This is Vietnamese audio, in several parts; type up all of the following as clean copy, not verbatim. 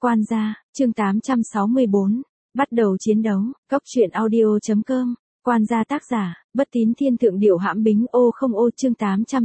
Quan gia, chương 864. Bắt đầu chiến đấu, Cốc truyện audio.com. Quan gia tác giả, Bất Tín Thiên Thượng Điểu Hãm Bính Ô không ô chương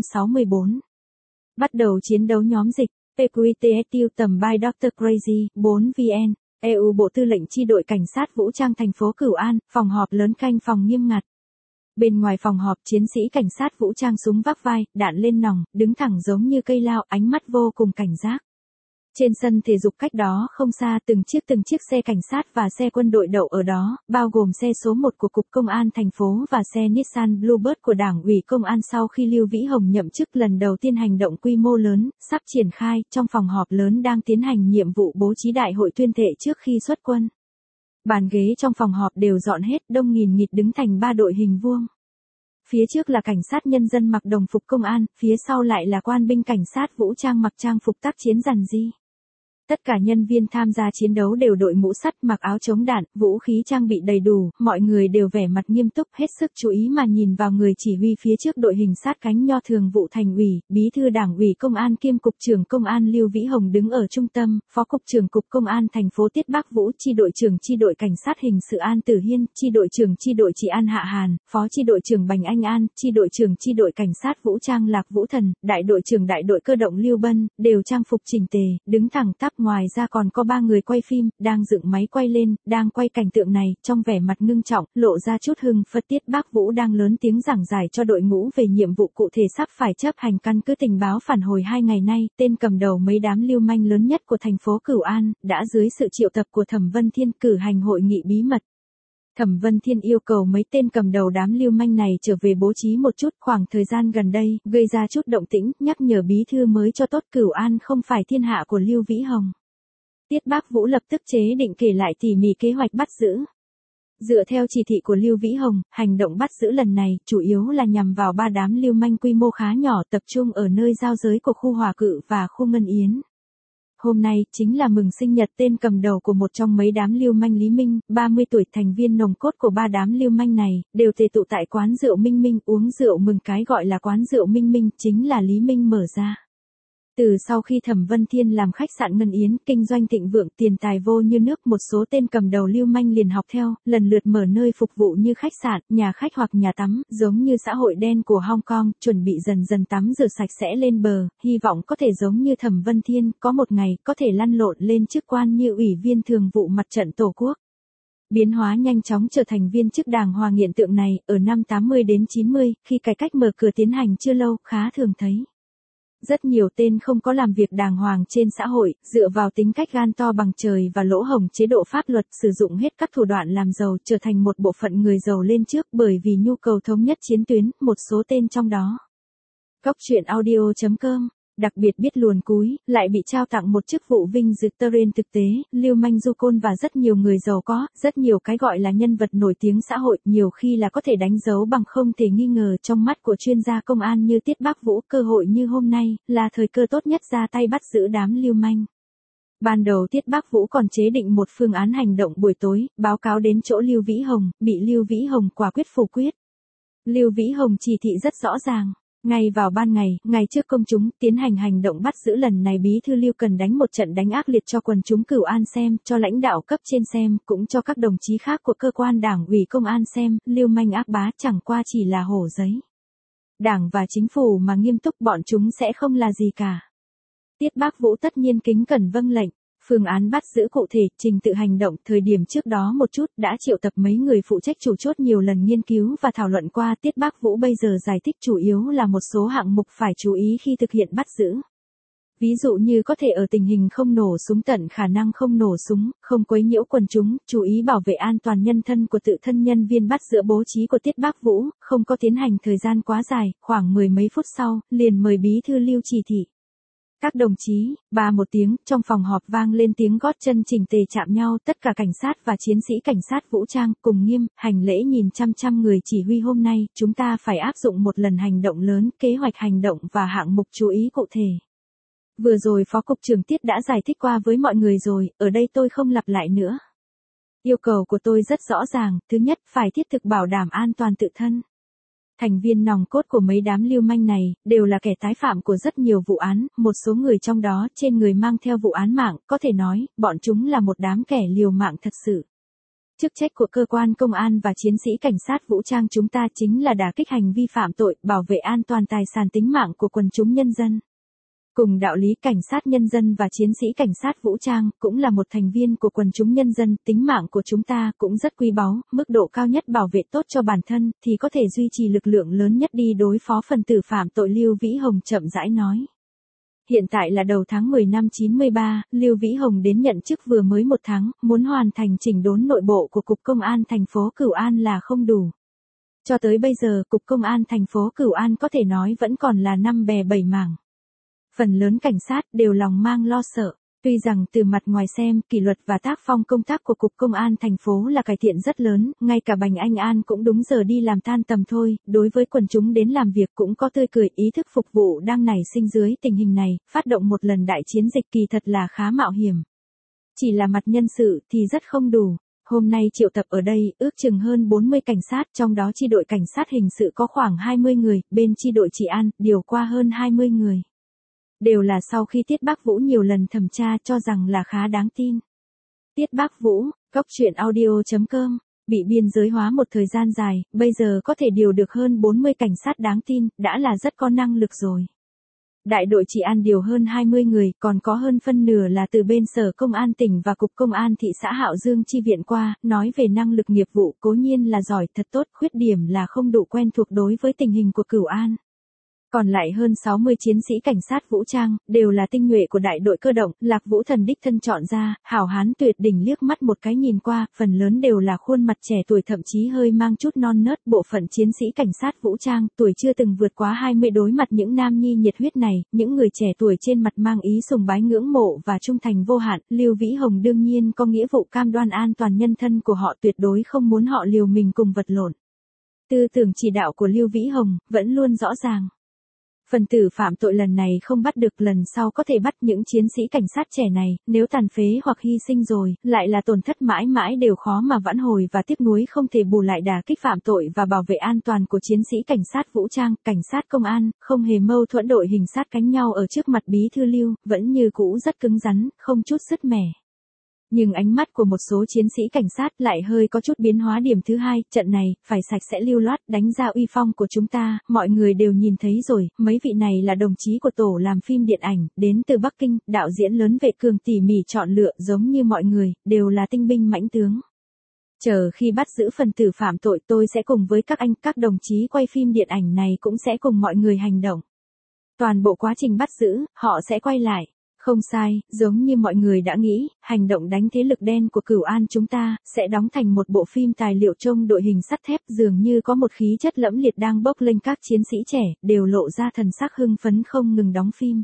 864. Bắt đầu chiến đấu nhóm dịch, PQTSU tầm by Dr. Crazy, 4 VN, EU Bộ Tư lệnh Chi đội Cảnh sát Vũ trang thành phố Cửu An, phòng họp lớn canh phòng nghiêm ngặt. Bên ngoài phòng họp chiến sĩ cảnh sát vũ trang súng vác vai, đạn lên nòng, đứng thẳng giống như cây lao, ánh mắt vô cùng cảnh giác. Trên sân thể dục cách đó không xa từng chiếc xe cảnh sát và xe quân đội đậu ở đó, bao gồm xe số 1 của Cục Công an thành phố và xe Nissan Bluebird của Đảng ủy Công an sau khi Lưu Vĩ Hồng nhậm chức lần đầu tiên hành động quy mô lớn, sắp triển khai, trong phòng họp lớn đang tiến hành nhiệm vụ bố trí đại hội tuyên thệ trước khi xuất quân. Bàn ghế trong phòng họp đều dọn hết, đông nghìn nghịt đứng thành 3 đội hình vuông. Phía trước là cảnh sát nhân dân mặc đồng phục công an, phía sau lại là quan binh cảnh sát vũ trang mặc trang phục tác chiến rằn ri. Tất cả nhân viên tham gia chiến đấu đều đội mũ sắt, mặc áo chống đạn, vũ khí trang bị đầy đủ, mọi người đều vẻ mặt nghiêm túc, hết sức chú ý mà nhìn vào người chỉ huy phía trước đội hình sát cánh Nho Thường vụ Thành ủy, Bí thư Đảng ủy Công an kiêm Cục trưởng Công an Lưu Vĩ Hồng đứng ở trung tâm, Phó Cục trưởng Cục Công an thành phố Tiết Bắc Vũ, Chi đội trưởng Chi đội Cảnh sát hình sự An Tử Hiên, Chi đội trưởng Chi đội Trị an Hạ Hàn, Phó Chi đội trưởng Bành Anh An, Chi đội trưởng Chi đội Cảnh sát Vũ trang Lạc Vũ Thần, Đại đội trưởng Đại đội Cơ động Lưu Bân, đều trang phục chỉnh tề, đứng thẳng tắp. Ngoài ra còn có 3 người quay phim, đang dựng máy quay lên, đang quay cảnh tượng này, trong vẻ mặt ngưng trọng, lộ ra chút hưng phấn. Tiết Bắc Vũ đang lớn tiếng giảng giải cho đội ngũ về nhiệm vụ cụ thể sắp phải chấp hành. Căn cứ tình báo phản hồi 2 ngày nay, tên cầm đầu mấy đám lưu manh lớn nhất của thành phố Cửu An, đã dưới sự triệu tập của Thẩm Vân Thiên cử hành hội nghị bí mật. Thẩm Vân Thiên yêu cầu mấy tên cầm đầu đám lưu manh này trở về bố trí một chút, khoảng thời gian gần đây, gây ra chút động tĩnh, nhắc nhở bí thư mới cho tốt. Cửu An không phải thiên hạ của Lưu Vĩ Hồng. Tiết Bắc Vũ lập tức chế định kể lại tỉ mỉ kế hoạch bắt giữ. Dựa theo chỉ thị của Lưu Vĩ Hồng, hành động bắt giữ lần này chủ yếu là nhằm vào 3 đám lưu manh quy mô khá nhỏ, tập trung ở nơi giao giới của khu Hòa Cự và khu Ngân Yến. Hôm nay chính là mừng sinh nhật tên cầm đầu của một trong mấy đám lưu manh Lý Minh, 30 tuổi. Thành viên nòng cốt của 3 đám lưu manh này đều tề tụ tại quán rượu Minh Minh uống rượu mừng. Cái gọi là quán rượu Minh Minh chính là Lý Minh mở ra. Từ sau khi Thẩm Vân Thiên làm khách sạn Ngân Yến, kinh doanh thịnh vượng, tiền tài vô như nước, một số tên cầm đầu lưu manh liền học theo, lần lượt mở nơi phục vụ như khách sạn, nhà khách hoặc nhà tắm, giống như xã hội đen của Hong Kong, chuẩn bị dần dần tắm rửa sạch sẽ lên bờ, hy vọng có thể giống như Thẩm Vân Thiên, có một ngày có thể lăn lộn lên chức quan như Ủy viên Thường vụ Mặt trận Tổ quốc. Biến hóa nhanh chóng trở thành viên chức đàng hoàng. Hiện tượng này, ở năm 80 đến 90, khi cải cách mở cửa tiến hành chưa lâu, khá thường thấy. Rất nhiều tên không có làm việc đàng hoàng trên xã hội, dựa vào tính cách gan to bằng trời và lỗ hổng chế độ pháp luật, sử dụng hết các thủ đoạn làm giàu, trở thành một bộ phận người giàu lên trước bởi vì nhu cầu thống nhất chiến tuyến, một số tên trong đó. Cốc truyện audio.com. Đặc biệt biết luồn cúi, lại bị trao tặng một chức vụ vinh dự. Trên thực tế, lưu manh du côn và rất nhiều người giàu có, rất nhiều cái gọi là nhân vật nổi tiếng xã hội, nhiều khi là có thể đánh dấu bằng không thể nghi ngờ. Trong mắt của chuyên gia công an như Tiết Bắc Vũ, cơ hội như hôm nay, là thời cơ tốt nhất ra tay bắt giữ đám lưu manh. Ban đầu Tiết Bắc Vũ còn chế định một phương án hành động buổi tối, báo cáo đến chỗ Lưu Vĩ Hồng, bị Lưu Vĩ Hồng quả quyết phủ quyết. Lưu Vĩ Hồng chỉ thị rất rõ ràng. Ngay vào ban ngày, ngay trước công chúng, tiến hành hành động bắt giữ lần này, Bí thư Lưu cần đánh một trận đánh ác liệt cho quần chúng Cửu An xem, cho lãnh đạo cấp trên xem, cũng cho các đồng chí khác của cơ quan Đảng ủy Công an xem. Lưu manh ác bá chẳng qua chỉ là hổ giấy. Đảng và chính phủ mà nghiêm túc, bọn chúng sẽ không là gì cả. Tiết Bắc Vũ tất nhiên kính cẩn vâng lệnh. Phương án bắt giữ cụ thể, trình tự hành động, thời điểm trước đó một chút, đã triệu tập mấy người phụ trách chủ chốt nhiều lần nghiên cứu và thảo luận qua. Tiết Bắc Vũ bây giờ giải thích chủ yếu là một số hạng mục phải chú ý khi thực hiện bắt giữ. Ví dụ như có thể ở tình hình không nổ súng, tận khả năng không nổ súng, không quấy nhiễu quần chúng, chú ý bảo vệ an toàn nhân thân của tự thân nhân viên bắt giữ. Bố trí của Tiết Bắc Vũ, không có tiến hành thời gian quá dài, khoảng 10 mấy phút sau, liền mời Bí thư Lưu chỉ thị. Các đồng chí, một tiếng, trong phòng họp vang lên tiếng gót chân chỉnh tề chạm nhau, tất cả cảnh sát và chiến sĩ cảnh sát vũ trang cùng nghiêm, hành lễ nhìn chăm người chỉ huy. Hôm nay, chúng ta phải áp dụng một lần hành động lớn, kế hoạch hành động và hạng mục chú ý cụ thể. Vừa rồi Phó Cục trưởng Tiết đã giải thích qua với mọi người rồi, ở đây tôi không lặp lại nữa. Yêu cầu của tôi rất rõ ràng, thứ nhất, phải thiết thực bảo đảm an toàn tự thân. Thành viên nòng cốt của mấy đám lưu manh này, đều là kẻ tái phạm của rất nhiều vụ án, một số người trong đó trên người mang theo vụ án mạng, có thể nói, bọn chúng là một đám kẻ liều mạng thật sự. Chức trách của cơ quan công an và chiến sĩ cảnh sát vũ trang chúng ta chính là đả kích hành vi phạm tội, bảo vệ an toàn tài sản tính mạng của quần chúng nhân dân. Cùng đạo lý, cảnh sát nhân dân và chiến sĩ cảnh sát vũ trang cũng là một thành viên của quần chúng nhân dân, tính mạng của chúng ta cũng rất quý báu, mức độ cao nhất bảo vệ tốt cho bản thân thì có thể duy trì lực lượng lớn nhất đi đối phó phần tử phạm tội. Lưu Vĩ Hồng chậm rãi nói. Hiện tại là đầu tháng 10 năm 93, Lưu Vĩ Hồng đến nhận chức vừa mới 1 tháng, muốn hoàn thành chỉnh đốn nội bộ của Cục Công an thành phố Cửu An là không đủ. Cho tới bây giờ, Cục Công an thành phố Cửu An có thể nói vẫn còn là 5 bè 7 mảng. Phần lớn cảnh sát đều lòng mang lo sợ. Tuy rằng từ mặt ngoài xem, kỷ luật và tác phong công tác của Cục Công an thành phố là cải thiện rất lớn, ngay cả Bành Anh An cũng đúng giờ đi làm tan tầm thôi, đối với quần chúng đến làm việc cũng có tươi cười. Ý thức phục vụ đang nảy sinh dưới tình hình này, phát động một lần đại chiến dịch kỳ thật là khá mạo hiểm. Chỉ là mặt nhân sự thì rất không đủ. Hôm nay triệu tập ở đây, ước chừng hơn 40 cảnh sát, trong đó chi đội cảnh sát hình sự có khoảng 20 người, bên chi đội trị an, điều qua hơn 20 người. Đều là sau khi Tiết Bác Vũ nhiều lần thẩm tra cho rằng là khá đáng tin. Tiết Bác Vũ, Cóc Truyện Audio.com, bị biên giới hóa một thời gian dài, bây giờ có thể điều được hơn 40 cảnh sát đáng tin, đã là rất có năng lực rồi. Đại đội trị an điều hơn 20 người, còn có hơn phân nửa là từ bên Sở Công an tỉnh và Cục Công an thị xã Hạo Dương chi viện qua, nói về năng lực nghiệp vụ cố nhiên là giỏi thật tốt, khuyết điểm là không đủ quen thuộc đối với tình hình của Cửu An. Còn lại hơn 60 chiến sĩ cảnh sát vũ trang, đều là tinh nhuệ của đại đội cơ động, Lạc Vũ Thần đích thân chọn ra, hảo hán tuyệt đỉnh. Liếc mắt một cái nhìn qua, phần lớn đều là khuôn mặt trẻ tuổi, thậm chí hơi mang chút non nớt. Bộ phận chiến sĩ cảnh sát vũ trang, tuổi chưa từng vượt quá 20, đối mặt những nam nhi nhiệt huyết này, những người trẻ tuổi trên mặt mang ý sùng bái, ngưỡng mộ và trung thành vô hạn, Lưu Vĩ Hồng đương nhiên có nghĩa vụ cam đoan an toàn nhân thân của họ, tuyệt đối không muốn họ liều mình cùng vật lộn. Tư tưởng chỉ đạo của Lưu Vĩ Hồng vẫn luôn rõ ràng. Phần tử phạm tội lần này không bắt được, lần sau có thể bắt. Những chiến sĩ cảnh sát trẻ này, nếu tàn phế hoặc hy sinh rồi, lại là tổn thất mãi mãi đều khó mà vãn hồi và tiếc nuối không thể bù lại. Đả kích phạm tội và bảo vệ an toàn của chiến sĩ cảnh sát vũ trang, cảnh sát công an, không hề mâu thuẫn. Đội hình sát cánh nhau ở trước mặt bí thư Lưu, vẫn như cũ rất cứng rắn, không chút sứt mẻ. Nhưng ánh mắt của một số chiến sĩ cảnh sát lại hơi có chút biến hóa. Điểm thứ hai, trận này, phải sạch sẽ lưu loát, đánh ra uy phong của chúng ta, mọi người đều nhìn thấy rồi, mấy vị này là đồng chí của tổ làm phim điện ảnh, đến từ Bắc Kinh, đạo diễn lớn Vệ Cường tỉ mỉ chọn lựa, giống như mọi người, đều là tinh binh mãnh tướng. Chờ khi bắt giữ phần tử phạm tội, tôi sẽ cùng với các đồng chí quay phim điện ảnh này cũng sẽ cùng mọi người hành động. Toàn bộ quá trình bắt giữ, họ sẽ quay lại. Không sai, giống như mọi người đã nghĩ, hành động đánh thế lực đen của Cửu An chúng ta, sẽ đóng thành một bộ phim tài liệu. Trông đội hình sắt thép dường như có một khí chất lẫm liệt đang bốc lên, các chiến sĩ trẻ, đều lộ ra thần sắc hưng phấn không ngừng đóng phim.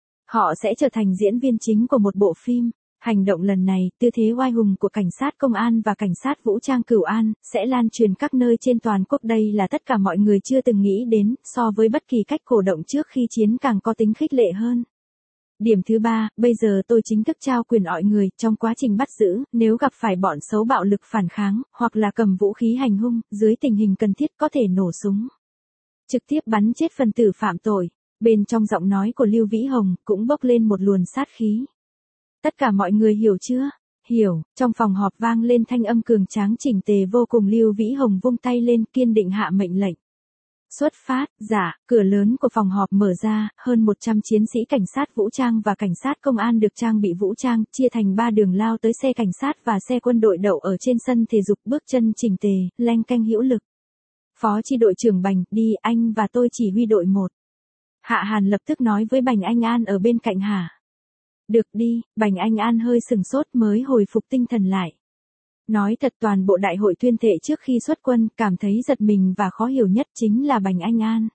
Họ sẽ trở thành diễn viên chính của một bộ phim. Hành động lần này, tư thế oai hùng của cảnh sát công an và cảnh sát vũ trang Cửu An, sẽ lan truyền các nơi trên toàn quốc. Đây là tất cả mọi người chưa từng nghĩ đến, so với bất kỳ cách cổ động trước khi chiến càng có tính khích lệ hơn. Điểm thứ ba, bây giờ tôi chính thức trao quyền mọi người, trong quá trình bắt giữ, nếu gặp phải bọn xấu bạo lực phản kháng, hoặc là cầm vũ khí hành hung, dưới tình hình cần thiết có thể nổ súng. Trực tiếp bắn chết phần tử phạm tội. Bên trong giọng nói của Lưu Vĩ Hồng, cũng bốc lên một luồng sát khí. Tất cả mọi người hiểu chưa? Hiểu. Trong phòng họp vang lên thanh âm cường tráng chỉnh tề vô cùng. Lưu Vĩ Hồng vung tay lên, kiên định hạ mệnh lệnh. Xuất phát. Dạ. Cửa lớn của phòng họp mở ra, hơn 100 chiến sĩ cảnh sát vũ trang và cảnh sát công an được trang bị vũ trang, chia thành 3 đường lao tới xe cảnh sát và xe quân đội đậu ở trên sân thể dục, bước chân chỉnh tề, leng keng hữu lực. Phó chi đội trưởng Bành, đi, anh và tôi chỉ huy đội 1. Hạ Hàn lập tức nói với Bành Anh An ở bên cạnh. Hả? Được đi. Bành Anh An hơi sừng sốt mới hồi phục tinh thần lại. Nói thật, toàn bộ đại hội tuyên thệ trước khi xuất quân, cảm thấy giật mình và khó hiểu nhất chính là Bành Anh An.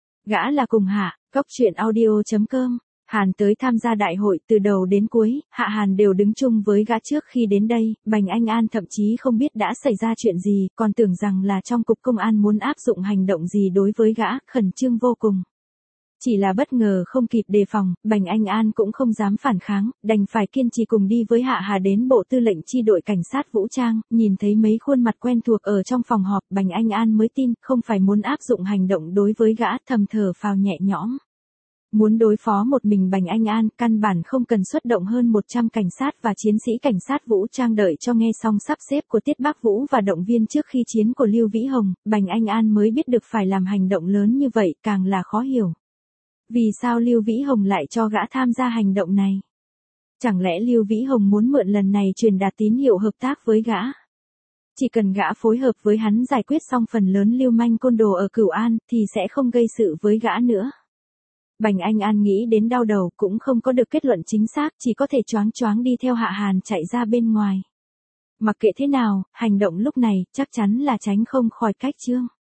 Gã là cùng Hạ, Cóc Truyện Audio.com. Hàn tới tham gia đại hội, từ đầu đến cuối, Hạ Hàn đều đứng chung với gã trước khi đến đây. Bành Anh An thậm chí không biết đã xảy ra chuyện gì, còn tưởng rằng là trong cục công an muốn áp dụng hành động gì đối với gã, khẩn trương vô cùng. Chỉ là bất ngờ không kịp đề phòng, Bành Anh An cũng không dám phản kháng, đành phải kiên trì cùng đi với Hạ Hà đến bộ tư lệnh chi đội cảnh sát vũ trang, nhìn thấy mấy khuôn mặt quen thuộc ở trong phòng họp, Bành Anh An mới tin, không phải muốn áp dụng hành động đối với gã, thầm thở phào nhẹ nhõm. Muốn đối phó một mình Bành Anh An, căn bản không cần xuất động hơn 100 cảnh sát và chiến sĩ cảnh sát vũ trang. Đợi cho nghe xong sắp xếp của Tiết Bắc Vũ và động viên trước khi chiến của Lưu Vĩ Hồng, Bành Anh An mới biết được phải làm hành động lớn như vậy, càng là khó hiểu. Vì sao Lưu Vĩ Hồng lại cho gã tham gia hành động này? Chẳng lẽ Lưu Vĩ Hồng muốn mượn lần này truyền đạt tín hiệu hợp tác với gã? Chỉ cần gã phối hợp với hắn giải quyết xong phần lớn lưu manh côn đồ ở Cửu An, thì sẽ không gây sự với gã nữa. Bành Anh An nghĩ đến đau đầu, cũng không có được kết luận chính xác, chỉ có thể choáng choáng đi theo Hạ Hàn chạy ra bên ngoài. Mặc kệ thế nào, hành động lúc này chắc chắn là tránh không khỏi cách Trương